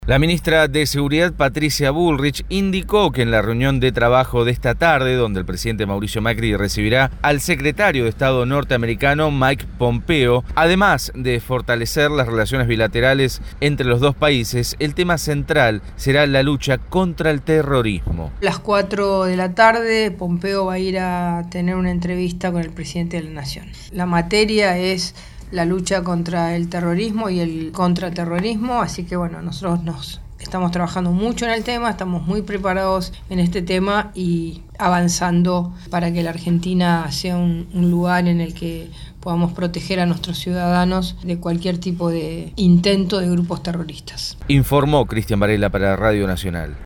La ministra de Seguridad, Patricia Bullrich, indicó que en la reunión de trabajo de esta tarde, donde el presidente Mauricio Macri recibirá al secretario de Estado norteamericano Mike Pompeo, además de fortalecer las relaciones bilaterales entre los dos países, el tema central será la lucha contra el terrorismo. A las 4 de la tarde, Pompeo va a ir a tener una entrevista con el presidente de la Nación. La materia es la lucha contra el terrorismo y el contraterrorismo, así que nosotros estamos trabajando mucho en el tema, estamos muy preparados en este tema y avanzando para que la Argentina sea un lugar en el que podamos proteger a nuestros ciudadanos de cualquier tipo de intento de grupos terroristas. Informó Cristian Varela para Radio Nacional.